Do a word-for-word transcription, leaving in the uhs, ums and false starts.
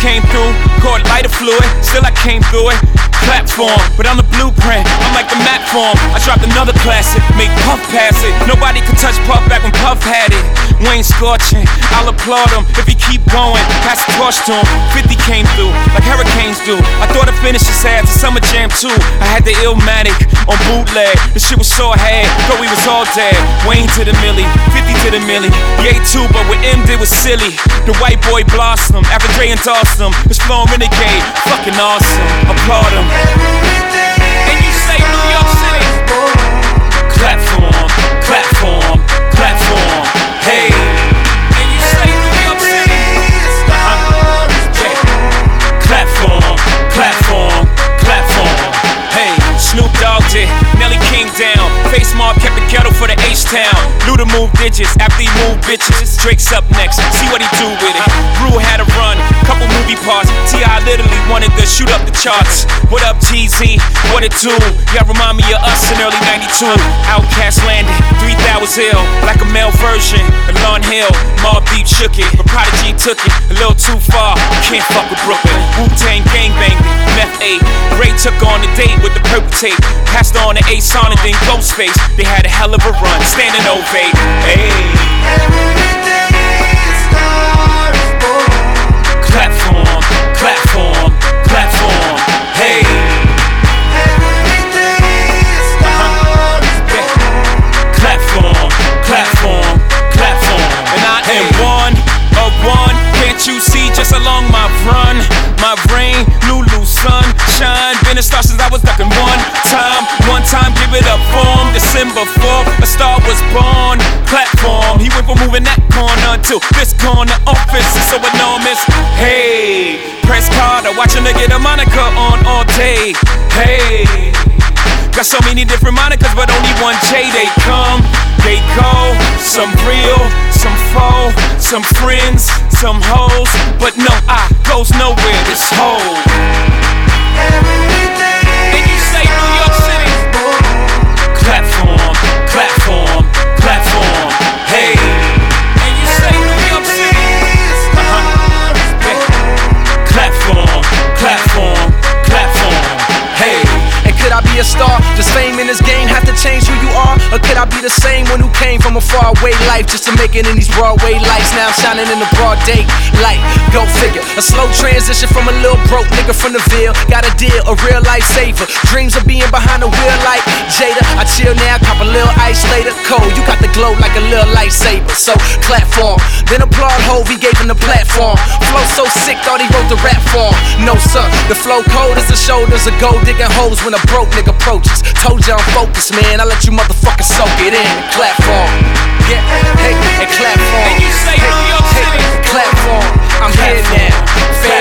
came through, caught lighter fluid, still I came through it. Platform, but I'm the blueprint, I'm like the map form. I dropped another classic, make Puff pass it. Nobody could touch Puff back when Puff had it. Wayne scorching, I'll applaud him if he keep going. Pass the torch to him, fifty came through, like hurricanes do. I thought I finished his ass, the summer jam too. I had the Illmatic on bootleg, the shit was so hard, thought we was all dead. Wayne to the millie, fifty to the millie. Yay too, but what M did was silly. The white boy blossom, after Dre endorsed him. His flow renegade, fucking awesome, applaud him. And you say New York City, clap for him, clap for him, clap for him. Hey. And you say New York City, uh-huh. Yeah. Clap for him, clap for him, clap for him. Hey, Snoop Dogg did, Nelly King down. Face Mob kept the kettle for the H-Town. Luda moved digits after he moved bitches. Drake's up next, see what he do with it. Brew had a run, couple movie parts. T I literally wanted to shoot up the charts. What up, T Z? What it do? Y'all remind me of us in early ninety-two. Outkast landed, three thousand ill, like a male version of Lauryn Hill. Mobb Deep shook it, but Prodigy took it a little too far. Can't fuck with Brooklyn. Wu-Tang gangbanged it, Meth eight. Ray took on a date with the purple tape. Passed on to A-Son and then Ghostface. They had a hell of a run, standing ovate. Hey. Every day is stars born. Clap for 'em, clap for 'em, clap for 'em. Hey. Every day is stars born. Clap for 'em, clap for 'em, clap for 'em. And I am one of one. Can't you see just along my run? My brain, Lulu, sunshine. Been a star since I was ducking one time. One time, give it up for him. December fourth, a star was born. Platform, he went from moving that corner to this corner. Office is so enormous. Hey, press Carter, watching her get a moniker on all day. Hey, got so many different monikers, but only one J. They come, they go. Some real, some faux, some friends, some hoes. But no, I goes nowhere, this whole. Every day. And you say New York City, clap for 'em, clap for 'em, clap for 'em. Hey. And you say New York City, uh-huh. Yeah. Clap for 'em, clap for 'em, clap for 'em. Hey. And could I be a star? Does fame in this game have to change who you are? Or could I be the same one who came from a faraway life just to make it in these Broadway lights? Now I'm shining in the broad day light. Go figure. A slow transition from a little broke nigga from the Ville. Got a deal, a real life saver. Dreams of being behind the wheel like Jada. I chill now, cop a little ice later. Cold, you got the glow like a little lightsaber. So clap for him. Then applaud Hov, he gave him the platform. Flow so sick, thought he wrote the rap for him. No sir, the flow cold as the shoulders of gold digging holes when a broke nigga approaches. Told you I'm focused, man. I let you motherfuckers soak it in and clap for him. Yeah, hey, and clap for him. And you say hey, New York hey, City, clap for him. I'm clap here for 'em. now.